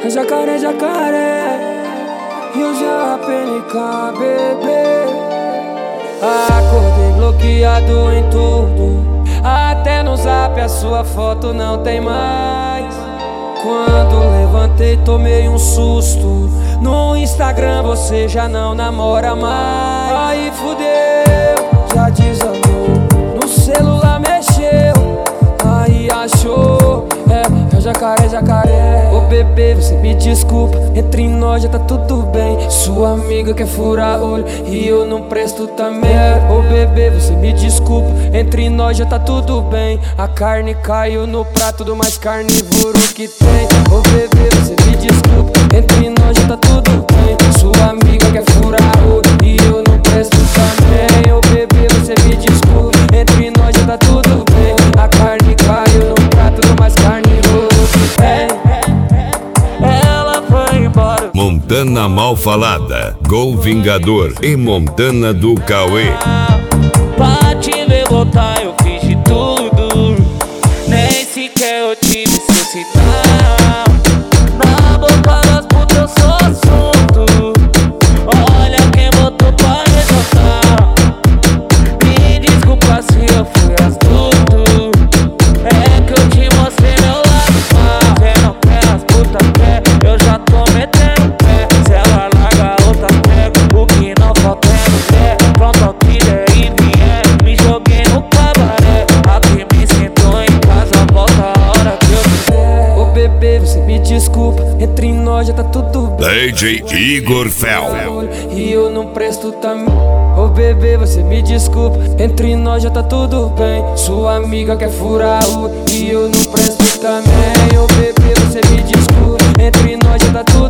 Jacaré, jacaré, eu já PNK, bebê. Acordei bloqueado em tudo, até no zap a sua foto não tem mais. Quando levantei tomei um susto, no Instagram você já não namora mais. Aí fudeu, já desandou, no celular mexeu, aí achou, é jacaré, jacaré. Ô bebê, você me desculpa, entre nós já tá tudo bem. Sua amiga quer furar olho e eu não presto também. Ô bebê, você me desculpa, entre nós já tá tudo bem. A carne caiu no prato do mais carnívoro que tem. Ô bebê, você me desculpa, entre nós já tá tudo bem. Sua amiga quer furar olho e eu não presto também. Ô bebê, você me desculpa, entre nós já tá tudo bem. A carne caiu no prato do mais carnívoro que tem. Ela foi embora. Montana Mal Falada, Gol Vingador e Montana do Cauê. Pra te ver voltar eu fiz de tudo, nem sequer eu tive seu sinal. Na boca das putas eu sou assunto, olha quem botou pra resoltar. Me desculpa se eu fui astuto, é que eu te mostrei meu lado mal. Cê não quer, as putas quer, eu já tô metendo pé. Se ela larga a outra pega, o que não falta é mulher. Pronto ao que der e vier, me joguei no cabaré. Aqui me sinto em casa, volta a hora que eu quiser. Ô bebê, você me desculpa, entre nós já tá tudo bem. DJ Igor Fel. E eu não presto também. Ô bebê, você me desculpa, entre nós já tá tudo bem. Sua amiga quer furar o e eu não presto também. Ô bebê, você me desculpa, entre nós já tá tudo bem.